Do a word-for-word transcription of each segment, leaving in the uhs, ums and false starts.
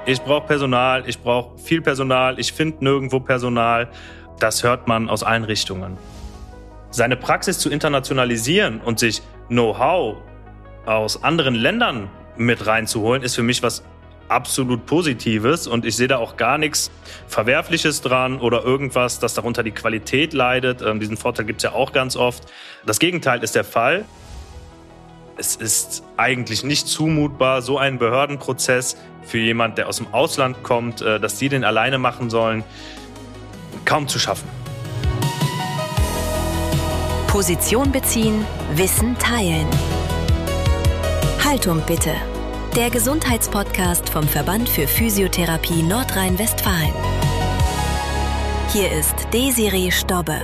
Ich brauche Personal, ich brauche viel Personal, ich finde nirgendwo Personal. Das hört man aus allen Richtungen. Seine Praxis zu internationalisieren und sich Know-how aus anderen Ländern mit reinzuholen, ist für mich was absolut Positives. Und ich sehe da auch gar nichts Verwerfliches dran oder irgendwas, das darunter die Qualität leidet. Ähm, diesen Vorteil gibt es ja auch ganz oft. Das Gegenteil ist der Fall. Es ist eigentlich nicht zumutbar, so einen Behördenprozess für jemand, der aus dem Ausland kommt, dass die den alleine machen sollen, kaum zu schaffen. Position beziehen, Wissen teilen. Haltung bitte. Der Gesundheitspodcast vom Verband für Physiotherapie Nordrhein-Westfalen. Hier ist Desiree Stobbe.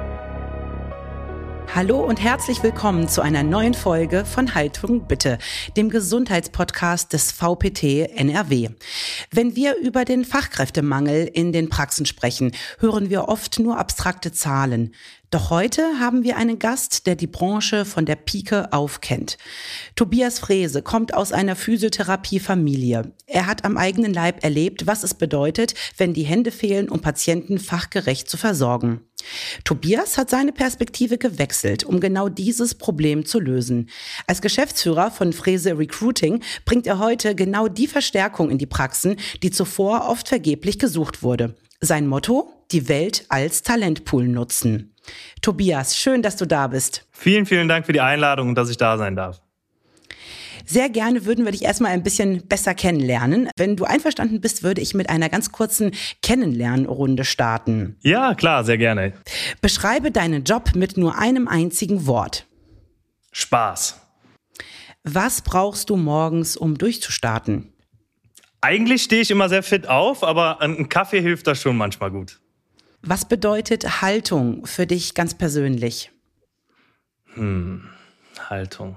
Hallo und herzlich willkommen zu einer neuen Folge von Haltung bitte, dem Gesundheitspodcast des V P T N R W. Wenn wir über den Fachkräftemangel in den Praxen sprechen, hören wir oft nur abstrakte Zahlen. Doch heute haben wir einen Gast, der die Branche von der Pike auf kennt. Tobias Frese kommt aus einer Physiotherapiefamilie. Er hat am eigenen Leib erlebt, was es bedeutet, wenn die Hände fehlen, um Patienten fachgerecht zu versorgen. Tobias hat seine Perspektive gewechselt, um genau dieses Problem zu lösen. Als Geschäftsführer von Frese Recruiting bringt er heute genau die Verstärkung in die Praxen, die zuvor oft vergeblich gesucht wurde. Sein Motto: die Welt als Talentpool nutzen. Tobias, schön, dass du da bist. Vielen, vielen Dank für die Einladung und dass ich da sein darf. Sehr gerne würden wir dich erstmal ein bisschen besser kennenlernen. Wenn du einverstanden bist, würde ich mit einer ganz kurzen Kennenlernrunde starten. Ja, klar, sehr gerne. Beschreibe deinen Job mit nur einem einzigen Wort. Spaß. Was brauchst du morgens, um durchzustarten? Eigentlich stehe ich immer sehr fit auf, aber ein Kaffee hilft da schon manchmal gut. Was bedeutet Haltung für dich ganz persönlich? Hm, Haltung.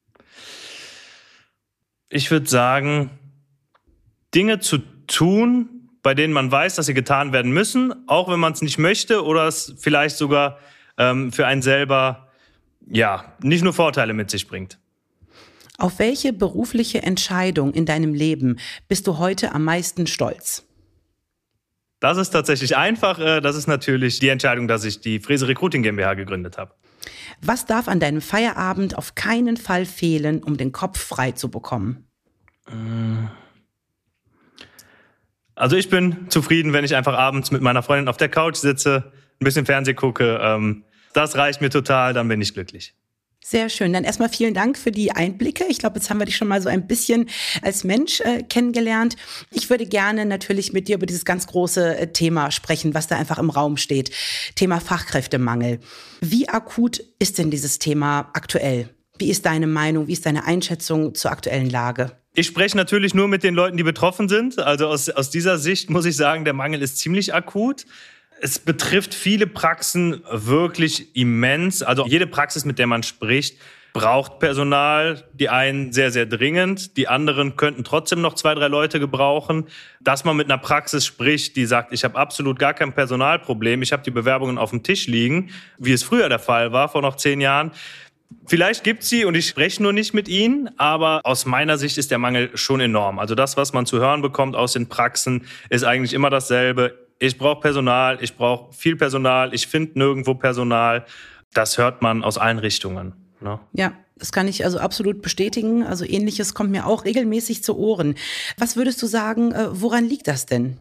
Ich würde sagen, Dinge zu tun, bei denen man weiß, dass sie getan werden müssen, auch wenn man es nicht möchte oder es vielleicht sogar ähm, für einen selber ja nicht nur Vorteile mit sich bringt. Auf welche berufliche Entscheidung in deinem Leben bist du heute am meisten stolz? Das ist tatsächlich einfach. Das ist natürlich die Entscheidung, dass ich die Frese Recruiting GmbH gegründet habe. Was darf an deinem Feierabend auf keinen Fall fehlen, um den Kopf frei zu bekommen? Also ich bin zufrieden, wenn ich einfach abends mit meiner Freundin auf der Couch sitze, ein bisschen Fernsehen gucke. Das reicht mir total, dann bin ich glücklich. Sehr schön. Dann erstmal vielen Dank für die Einblicke. Ich glaube, jetzt haben wir dich schon mal so ein bisschen als Mensch äh, kennengelernt. Ich würde gerne natürlich mit dir über dieses ganz große äh, Thema sprechen, was da einfach im Raum steht. Thema Fachkräftemangel. Wie akut ist denn dieses Thema aktuell? Wie ist deine Meinung? Wie ist deine Einschätzung zur aktuellen Lage? Ich spreche natürlich nur mit den Leuten, die betroffen sind. Also aus, aus dieser Sicht muss ich sagen, der Mangel ist ziemlich akut. Es betrifft viele Praxen wirklich immens. Also jede Praxis, mit der man spricht, braucht Personal. Die einen sehr, sehr dringend. Die anderen könnten trotzdem noch zwei, drei Leute gebrauchen. Dass man mit einer Praxis spricht, die sagt, ich habe absolut gar kein Personalproblem. Ich habe die Bewerbungen auf dem Tisch liegen, wie es früher der Fall war, vor noch zehn Jahren. Vielleicht gibt's sie und ich spreche nur nicht mit ihnen, aber aus meiner Sicht ist der Mangel schon enorm. Also das, was man zu hören bekommt aus den Praxen, ist eigentlich immer dasselbe. Ich brauche Personal, ich brauche viel Personal, ich finde nirgendwo Personal. Das hört man aus allen Richtungen. Ne? Ja, das kann ich also absolut bestätigen. Also Ähnliches kommt mir auch regelmäßig zu Ohren. Was würdest du sagen, woran liegt das denn?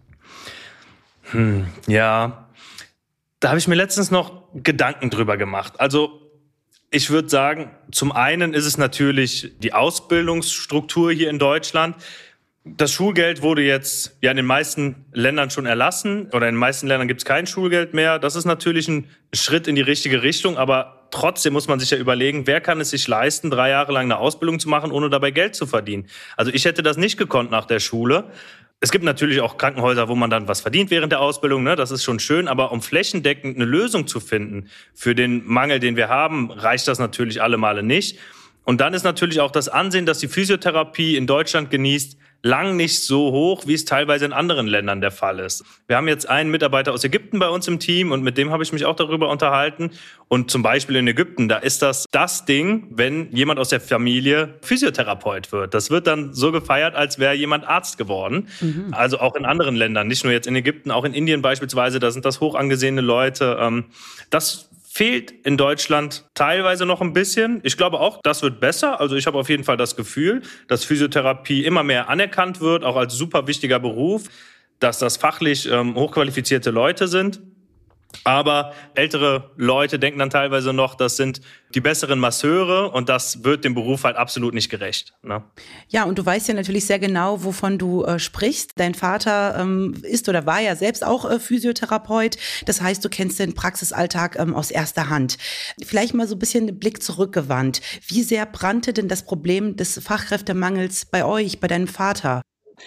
Hm, ja, da habe ich mir letztens noch Gedanken drüber gemacht. Also ich würde sagen, zum einen ist es natürlich die Ausbildungsstruktur hier in Deutschland. Das Schulgeld wurde jetzt ja in den meisten Ländern schon erlassen oder in den meisten Ländern gibt es kein Schulgeld mehr. Das ist natürlich ein Schritt in die richtige Richtung, aber trotzdem muss man sich ja überlegen, wer kann es sich leisten, drei Jahre lang eine Ausbildung zu machen, ohne dabei Geld zu verdienen. Also ich hätte das nicht gekonnt nach der Schule. Es gibt natürlich auch Krankenhäuser, wo man dann was verdient während der Ausbildung, ne? Das ist schon schön, aber um flächendeckend eine Lösung zu finden für den Mangel, den wir haben, reicht das natürlich alle Male nicht. Und dann ist natürlich auch das Ansehen, das die Physiotherapie in Deutschland genießt, lang nicht so hoch, wie es teilweise in anderen Ländern der Fall ist. Wir haben jetzt einen Mitarbeiter aus Ägypten bei uns im Team und mit dem habe ich mich auch darüber unterhalten. Und zum Beispiel in Ägypten, da ist das das Ding, wenn jemand aus der Familie Physiotherapeut wird. Das wird dann so gefeiert, als wäre jemand Arzt geworden. Mhm. Also auch in anderen Ländern, nicht nur jetzt in Ägypten, auch in Indien beispielsweise, da sind das hoch angesehene Leute. Das fehlt in Deutschland teilweise noch ein bisschen. Ich glaube auch, das wird besser. Also ich habe auf jeden Fall das Gefühl, dass Physiotherapie immer mehr anerkannt wird, auch als super wichtiger Beruf, dass das fachlich ähm, hochqualifizierte Leute sind. Aber ältere Leute denken dann teilweise noch, das sind die besseren Masseure und das wird dem Beruf halt absolut nicht gerecht. Ne? Ja, und du weißt ja natürlich sehr genau, wovon du äh, sprichst. Dein Vater ähm, ist oder war ja selbst auch äh, Physiotherapeut. Das heißt, du kennst den Praxisalltag ähm, aus erster Hand. Vielleicht mal so ein bisschen den Blick zurückgewandt. Wie sehr brannte denn das Problem des Fachkräftemangels bei euch, bei deinem Vater?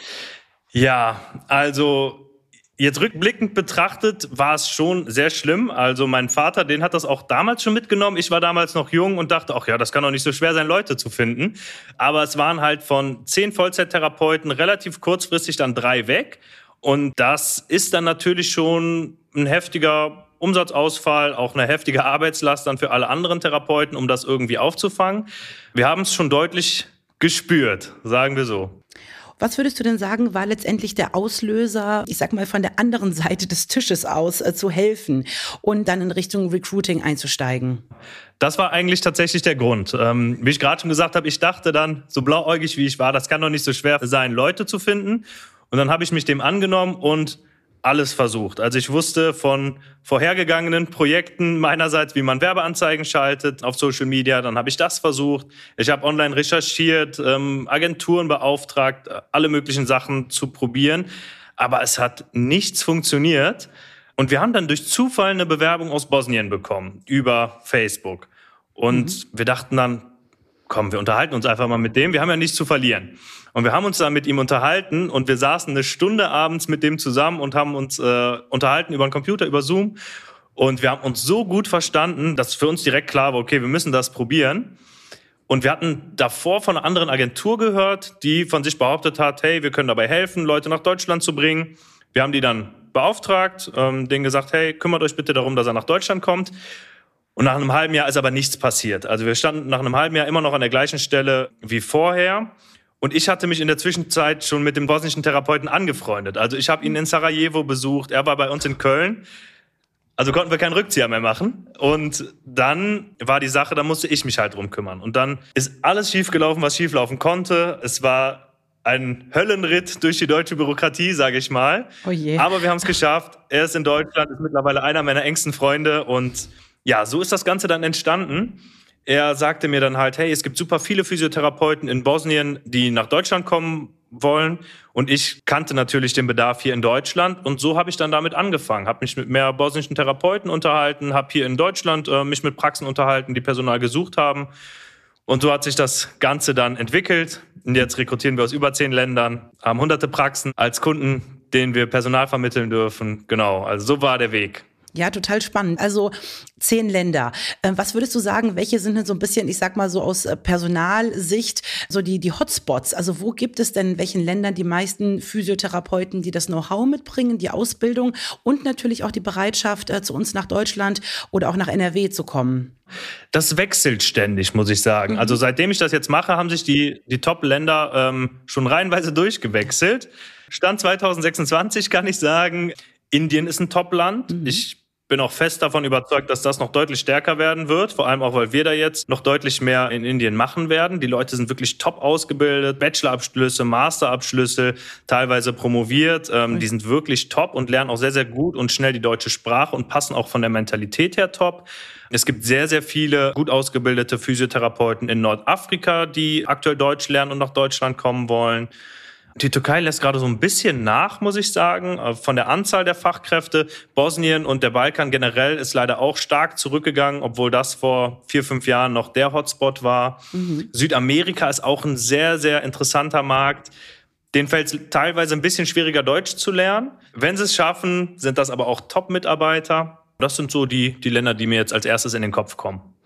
Ja, also jetzt rückblickend betrachtet war es schon sehr schlimm. Also mein Vater, den hat das auch damals schon mitgenommen. Ich war damals noch jung und dachte, ach ja, das kann doch nicht so schwer sein, Leute zu finden. Aber es waren halt von zehn Vollzeittherapeuten relativ kurzfristig dann drei weg. Und das ist dann natürlich schon ein heftiger Umsatzausfall, auch eine heftige Arbeitslast dann für alle anderen Therapeuten, um das irgendwie aufzufangen. Wir haben es schon deutlich gespürt, sagen wir so. Was würdest du denn sagen, war letztendlich der Auslöser, ich sag mal von der anderen Seite des Tisches aus äh, zu helfen und dann in Richtung Recruiting einzusteigen? Das war eigentlich tatsächlich der Grund. Ähm, wie ich gerade schon gesagt habe, ich dachte dann, so blauäugig wie ich war, das kann doch nicht so schwer sein, Leute zu finden. Und dann habe ich mich dem angenommen und alles versucht. Also ich wusste von vorhergegangenen Projekten meinerseits, wie man Werbeanzeigen schaltet auf Social Media, dann habe ich das versucht. Ich habe online recherchiert, ähm, Agenturen beauftragt, alle möglichen Sachen zu probieren. Aber es hat nichts funktioniert. Und wir haben dann durch Zufall eine Bewerbung aus Bosnien bekommen, über Facebook. Und mhm. wir dachten dann, komm, wir unterhalten uns einfach mal mit dem, wir haben ja nichts zu verlieren. Und wir haben uns dann mit ihm unterhalten und wir saßen eine Stunde abends mit dem zusammen und haben uns äh, unterhalten über den Computer, über Zoom. Und wir haben uns so gut verstanden, dass für uns direkt klar war, okay, wir müssen das probieren. Und wir hatten davor von einer anderen Agentur gehört, die von sich behauptet hat, hey, wir können dabei helfen, Leute nach Deutschland zu bringen. Wir haben die dann beauftragt, ähm, denen gesagt, hey, kümmert euch bitte darum, dass er nach Deutschland kommt. Und nach einem halben Jahr ist aber nichts passiert. Also wir standen nach einem halben Jahr immer noch an der gleichen Stelle wie vorher. Und ich hatte mich in der Zwischenzeit schon mit dem bosnischen Therapeuten angefreundet. Also ich habe ihn in Sarajevo besucht, er war bei uns in Köln. Also konnten wir keinen Rückzieher mehr machen. Und dann war die Sache, da musste ich mich halt drum kümmern. Und dann ist alles schiefgelaufen, was schieflaufen konnte. Es war ein Höllenritt durch die deutsche Bürokratie, sage ich mal. Oh je. Aber wir haben es geschafft. Er ist in Deutschland, ist mittlerweile einer meiner engsten Freunde. Und ja, so ist das Ganze dann entstanden. Er sagte mir dann halt, hey, es gibt super viele Physiotherapeuten in Bosnien, die nach Deutschland kommen wollen. Und ich kannte natürlich den Bedarf hier in Deutschland. Und so habe ich dann damit angefangen. Habe mich mit mehr bosnischen Therapeuten unterhalten, habe hier in Deutschland äh, mich mit Praxen unterhalten, die Personal gesucht haben. Und so hat sich das Ganze dann entwickelt. Und jetzt rekrutieren wir aus über zehn Ländern, haben hunderte Praxen als Kunden, denen wir Personal vermitteln dürfen. Genau, also so war der Weg. Ja, total spannend. Also zehn Länder. Was würdest du sagen, welche sind denn so ein bisschen, ich sag mal so aus Personalsicht, so die die Hotspots? Also wo gibt es denn in welchen Ländern die meisten Physiotherapeuten, die das Know-how mitbringen, die Ausbildung und natürlich auch die Bereitschaft, zu uns nach Deutschland oder auch nach N R W zu kommen? Das wechselt ständig, muss ich sagen. Mhm. Also seitdem ich das jetzt mache, haben sich die, die Top-Länder ähm, schon reihenweise durchgewechselt. Stand zwanzig sechsundzwanzig kann ich sagen, Indien ist ein Top-Land. Mhm. Ich bin auch fest davon überzeugt, dass das noch deutlich stärker werden wird. Vor allem auch, weil wir da jetzt noch deutlich mehr in Indien machen werden. Die Leute sind wirklich top ausgebildet. Bachelorabschlüsse, Masterabschlüsse, teilweise promoviert. Ähm, mhm. Die sind wirklich top und lernen auch sehr, sehr gut und schnell die deutsche Sprache und passen auch von der Mentalität her top. Es gibt sehr, sehr viele gut ausgebildete Physiotherapeuten in Nordafrika, die aktuell Deutsch lernen und nach Deutschland kommen wollen. Die Türkei lässt gerade so ein bisschen nach, muss ich sagen, von der Anzahl der Fachkräfte. Bosnien und der Balkan generell ist leider auch stark zurückgegangen, obwohl das vor vier, fünf Jahren noch der Hotspot war. Mhm. Südamerika ist auch ein sehr, sehr interessanter Markt. Denen fällt es teilweise ein bisschen schwieriger, Deutsch zu lernen. Wenn sie es schaffen, sind das aber auch Top-Mitarbeiter. Das sind so die, die Länder, die mir jetzt als erstes in den Kopf kommen.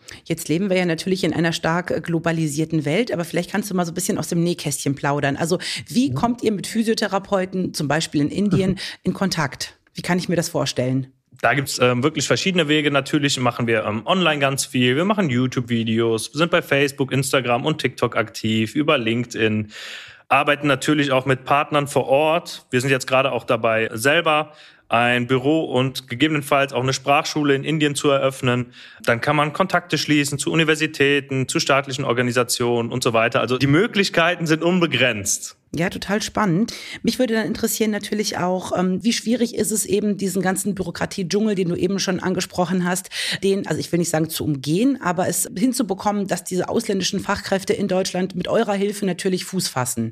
Jetzt leben wir ja natürlich in einer stark globalisierten Welt, aber vielleicht kannst du mal so ein bisschen aus dem Nähkästchen plaudern. Also wie kommt ihr mit Physiotherapeuten, zum Beispiel in Indien, in Kontakt? Wie kann ich mir das vorstellen? Da gibt's ähm, wirklich verschiedene Wege. Natürlich machen wir ähm, online ganz viel. Wir machen YouTube-Videos, sind bei Facebook, Instagram und TikTok aktiv, über LinkedIn. Arbeiten natürlich auch mit Partnern vor Ort. Wir sind jetzt gerade auch dabei, selber ein Büro und gegebenenfalls auch eine Sprachschule in Indien zu eröffnen. Dann kann man Kontakte schließen zu Universitäten, zu staatlichen Organisationen und so weiter. Also die Möglichkeiten sind unbegrenzt. Ja, total spannend. Mich würde dann interessieren natürlich auch, ähm, wie schwierig ist es eben, diesen ganzen Bürokratie-Dschungel, den du eben schon angesprochen hast, den, also ich will nicht sagen zu umgehen, aber es hinzubekommen, dass diese ausländischen Fachkräfte in Deutschland mit eurer Hilfe natürlich Fuß fassen.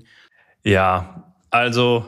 Ja, also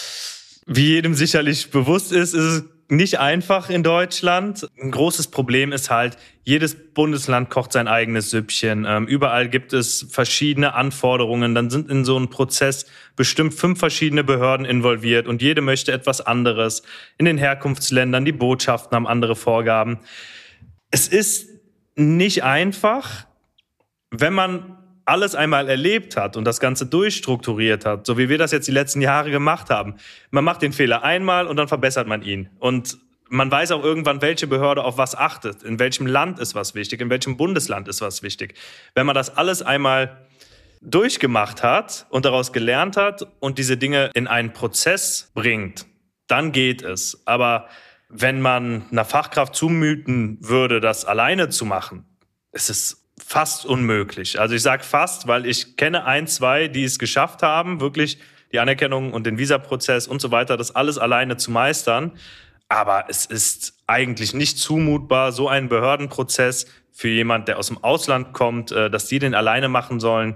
wie jedem sicherlich bewusst ist, ist es nicht einfach in Deutschland. Ein großes Problem ist halt, jedes Bundesland kocht sein eigenes Süppchen. Ähm, überall gibt es verschiedene Anforderungen. Dann sind in so einem Prozess bestimmt fünf verschiedene Behörden involviert und jede möchte etwas anderes. In den Herkunftsländern, die Botschaften haben andere Vorgaben. Es ist nicht einfach, wenn man alles einmal erlebt hat und das Ganze durchstrukturiert hat, so wie wir das jetzt die letzten Jahre gemacht haben. Man macht den Fehler einmal und dann verbessert man ihn. Und man weiß auch irgendwann, welche Behörde auf was achtet, in welchem Land ist was wichtig, in welchem Bundesland ist was wichtig. Wenn man das alles einmal durchgemacht hat und daraus gelernt hat und diese Dinge in einen Prozess bringt, dann geht es. Aber wenn man einer Fachkraft zumuten würde, das alleine zu machen, ist es fast unmöglich. Also ich sage fast, weil ich kenne ein, zwei, die es geschafft haben, wirklich die Anerkennung und den Visaprozess und so weiter, das alles alleine zu meistern. Aber es ist eigentlich nicht zumutbar, so einen Behördenprozess für jemand, der aus dem Ausland kommt, dass die den alleine machen sollen,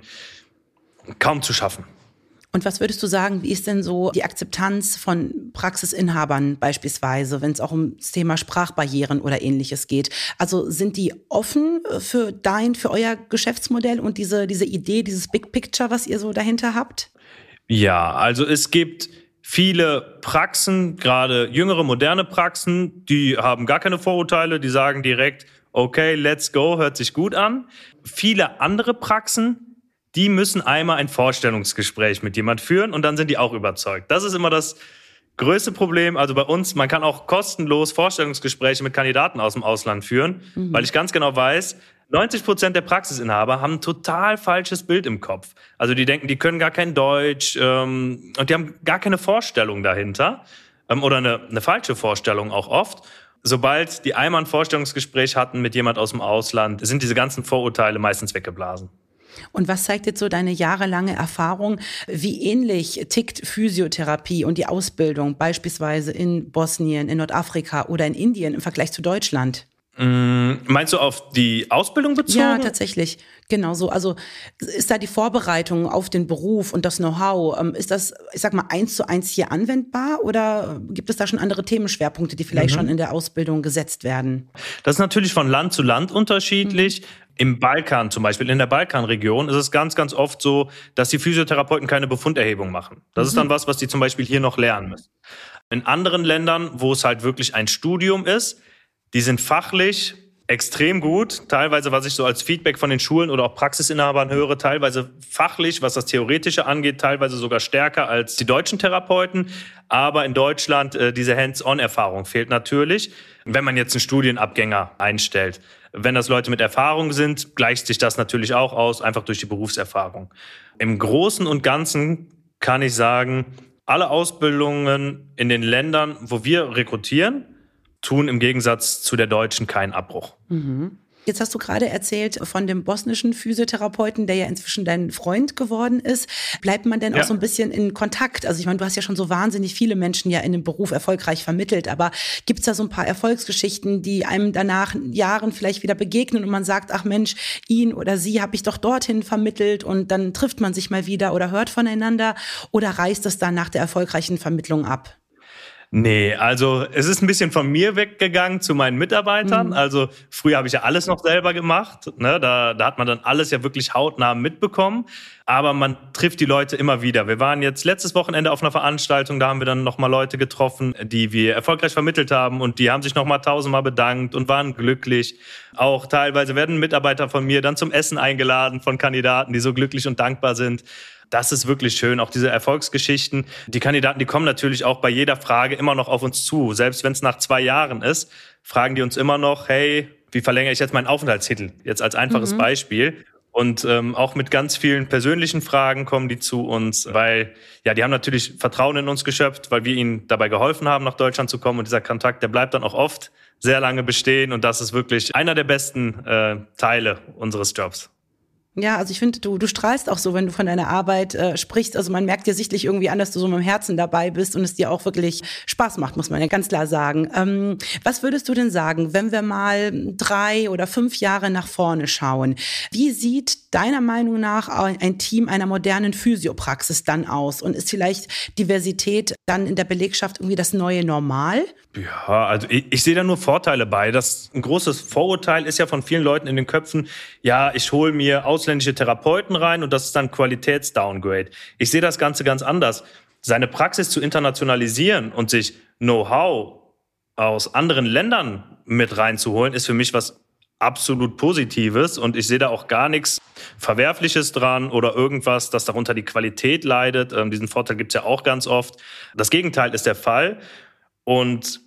kaum zu schaffen. Und was würdest du sagen, wie ist denn so die Akzeptanz von Praxisinhabern beispielsweise, wenn es auch um das Thema Sprachbarrieren oder Ähnliches geht? Also sind die offen für dein, für euer Geschäftsmodell und diese, diese Idee, dieses Big Picture, was ihr so dahinter habt? Ja, also es gibt viele Praxen, gerade jüngere, moderne Praxen, die haben gar keine Vorurteile, die sagen direkt, okay, let's go, hört sich gut an. Viele andere Praxen, die müssen einmal ein Vorstellungsgespräch mit jemand führen und dann sind die auch überzeugt. Das ist immer das größte Problem. Also bei uns, man kann auch kostenlos Vorstellungsgespräche mit Kandidaten aus dem Ausland führen, mhm. weil ich ganz genau weiß, neunzig Prozent der Praxisinhaber haben ein total falsches Bild im Kopf. Also die denken, die können gar kein Deutsch ähm, und die haben gar keine Vorstellung dahinter ähm, oder eine, eine falsche Vorstellung auch oft. Sobald die einmal ein Vorstellungsgespräch hatten mit jemand aus dem Ausland, sind diese ganzen Vorurteile meistens weggeblasen. Und was zeigt jetzt so deine jahrelange Erfahrung? Wie ähnlich tickt Physiotherapie und die Ausbildung beispielsweise in Bosnien, in Nordafrika oder in Indien im Vergleich zu Deutschland? Mm, meinst du auf die Ausbildung bezogen? Ja, tatsächlich. Genau so. Also ist da die Vorbereitung auf den Beruf und das Know-how, ist das, ich sag mal, eins zu eins hier anwendbar oder gibt es da schon andere Themenschwerpunkte, die vielleicht mhm. schon in der Ausbildung gesetzt werden? Das ist natürlich von Land zu Land unterschiedlich. Mhm. Im Balkan zum Beispiel, in der Balkanregion ist es ganz, ganz oft so, dass die Physiotherapeuten keine Befunderhebung machen. Das mhm. ist dann was, was die zum Beispiel hier noch lernen müssen. In anderen Ländern, wo es halt wirklich ein Studium ist, die sind fachlich extrem gut. Teilweise, was ich so als Feedback von den Schulen oder auch Praxisinhabern höre, teilweise fachlich, was das Theoretische angeht, teilweise sogar stärker als die deutschen Therapeuten. Aber in Deutschland äh, diese Hands-on-Erfahrung fehlt natürlich, wenn man jetzt einen Studienabgänger einstellt. Wenn das Leute mit Erfahrung sind, gleicht sich das natürlich auch aus, einfach durch die Berufserfahrung. Im Großen und Ganzen kann ich sagen, alle Ausbildungen in den Ländern, wo wir rekrutieren, tun im Gegensatz zu der deutschen keinen Abbruch. Mhm. Jetzt hast du gerade erzählt von dem bosnischen Physiotherapeuten, der ja inzwischen dein Freund geworden ist. Bleibt man denn ja. auch so ein bisschen in Kontakt? Also ich meine, du hast ja schon so wahnsinnig viele Menschen ja in dem Beruf erfolgreich vermittelt, aber gibt es da so ein paar Erfolgsgeschichten, die einem danach Jahren vielleicht wieder begegnen und man sagt, ach Mensch, ihn oder sie habe ich doch dorthin vermittelt und dann trifft man sich mal wieder oder hört voneinander oder reißt es dann nach der erfolgreichen Vermittlung ab? Nee, also es ist ein bisschen von mir weggegangen zu meinen Mitarbeitern. Mhm. Also früher habe ich ja alles noch selber gemacht. Ne? Da, da hat man dann alles ja wirklich hautnah mitbekommen. Aber man trifft die Leute immer wieder. Wir waren jetzt letztes Wochenende auf einer Veranstaltung, da haben wir dann nochmal Leute getroffen, die wir erfolgreich vermittelt haben. Und die haben sich nochmal tausendmal bedankt und waren glücklich. Auch teilweise werden Mitarbeiter von mir dann zum Essen eingeladen von Kandidaten, die so glücklich und dankbar sind. Das ist wirklich schön, auch diese Erfolgsgeschichten. Die Kandidaten, die kommen natürlich auch bei jeder Frage immer noch auf uns zu. Selbst wenn es nach zwei Jahren ist, fragen die uns immer noch, hey, wie verlängere ich jetzt meinen Aufenthaltstitel? Jetzt als einfaches mhm. Beispiel. Und ähm, auch mit ganz vielen persönlichen Fragen kommen die zu uns, weil ja, die haben natürlich Vertrauen in uns geschöpft, weil wir ihnen dabei geholfen haben, nach Deutschland zu kommen. Und dieser Kontakt, der bleibt dann auch oft sehr lange bestehen. Und das ist wirklich einer der besten äh, Teile unseres Jobs. Ja, also ich finde, du, du strahlst auch so, wenn du von deiner Arbeit äh, sprichst. Also man merkt dir sichtlich irgendwie an, dass du so mit dem Herzen dabei bist und es dir auch wirklich Spaß macht, muss man ja ganz klar sagen. Ähm, was würdest du denn sagen, wenn wir mal drei oder fünf Jahre nach vorne schauen? Wie sieht deiner Meinung nach ein Team einer modernen Physiopraxis dann aus? Und ist vielleicht Diversität dann in der Belegschaft irgendwie das neue Normal? Ja, also ich, ich sehe da nur Vorteile bei. Das ein großes Vorurteil ist ja von vielen Leuten in den Köpfen, ja, ich hole mir ausländische Therapeuten rein und das ist dann Qualitätsdowngrade. Ich sehe das Ganze ganz anders. Seine Praxis zu internationalisieren und sich Know-how aus anderen Ländern mit reinzuholen, ist für mich was absolut Positives und ich sehe da auch gar nichts Verwerfliches dran oder irgendwas, dass darunter die Qualität leidet. Ähm, diesen Vorteil gibt es ja auch ganz oft. Das Gegenteil ist der Fall und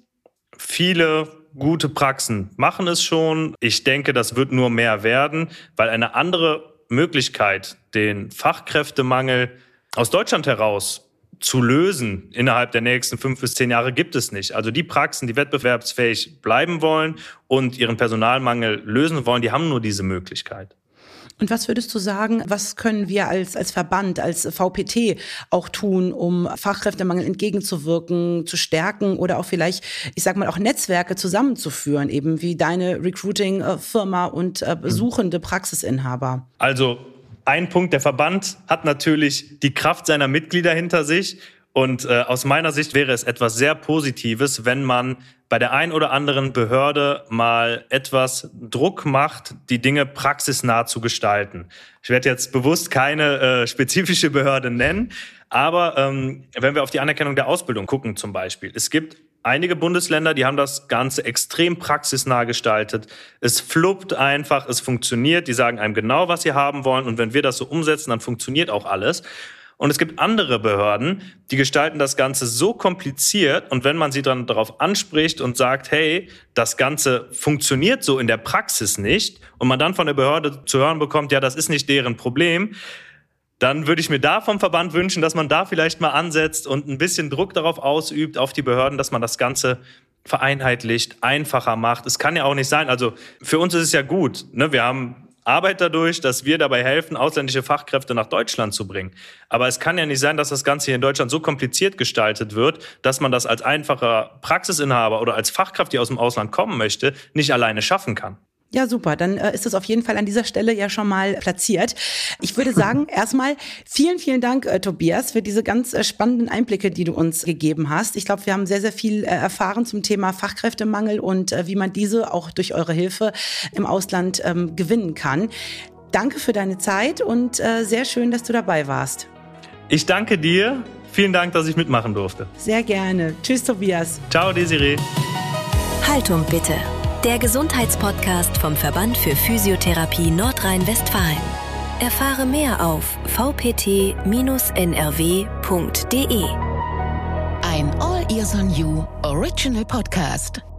viele gute Praxen machen es schon. Ich denke, das wird nur mehr werden, weil eine andere Möglichkeit, den Fachkräftemangel aus Deutschland heraus zu lösen innerhalb der nächsten fünf bis zehn Jahre gibt es nicht. Also die Praxen, die wettbewerbsfähig bleiben wollen und ihren Personalmangel lösen wollen, die haben nur diese Möglichkeit. Und was würdest du sagen, was können wir als, als Verband, als V P T auch tun, um Fachkräftemangel entgegenzuwirken, zu stärken oder auch vielleicht, ich sag mal, auch Netzwerke zusammenzuführen, eben wie deine Recruiting-Firma und äh, suchende Praxisinhaber? Also ein Punkt, der Verband hat natürlich die Kraft seiner Mitglieder hinter sich. Und äh, aus meiner Sicht wäre es etwas sehr Positives, wenn man bei der ein oder anderen Behörde mal etwas Druck macht, die Dinge praxisnah zu gestalten. Ich werde jetzt bewusst keine äh, spezifische Behörde nennen, aber ähm, wenn wir auf die Anerkennung der Ausbildung gucken zum Beispiel, es gibt einige Bundesländer, die haben das Ganze extrem praxisnah gestaltet. Es fluppt einfach, es funktioniert, die sagen einem genau, was sie haben wollen und wenn wir das so umsetzen, dann funktioniert auch alles. Und es gibt andere Behörden, die gestalten das Ganze so kompliziert und wenn man sie dann darauf anspricht und sagt, hey, das Ganze funktioniert so in der Praxis nicht und man dann von der Behörde zu hören bekommt, ja, das ist nicht deren Problem, dann würde ich mir da vom Verband wünschen, dass man da vielleicht mal ansetzt und ein bisschen Druck darauf ausübt, auf die Behörden, dass man das Ganze vereinheitlicht, einfacher macht. Es kann ja auch nicht sein, also für uns ist es ja gut, ne? Wir haben Arbeit dadurch, dass wir dabei helfen, ausländische Fachkräfte nach Deutschland zu bringen. Aber es kann ja nicht sein, dass das Ganze hier in Deutschland so kompliziert gestaltet wird, dass man das als einfacher Praxisinhaber oder als Fachkraft, die aus dem Ausland kommen möchte, nicht alleine schaffen kann. Ja, super. Dann äh, ist es auf jeden Fall an dieser Stelle ja schon mal platziert. Ich würde sagen, erstmal vielen, vielen Dank, äh, Tobias, für diese ganz äh, spannenden Einblicke, die du uns gegeben hast. Ich glaube, wir haben sehr, sehr viel äh, erfahren zum Thema Fachkräftemangel und äh, wie man diese auch durch eure Hilfe im Ausland ähm, gewinnen kann. Danke für deine Zeit und äh, sehr schön, dass du dabei warst. Ich danke dir. Vielen Dank, dass ich mitmachen durfte. Sehr gerne. Tschüss, Tobias. Ciao, Desiree. Haltung bitte. Der Gesundheitspodcast vom Verband für Physiotherapie Nordrhein-Westfalen. Erfahre mehr auf v p t Bindestrich n r w punkt d e. Ein All Ears on You Original Podcast.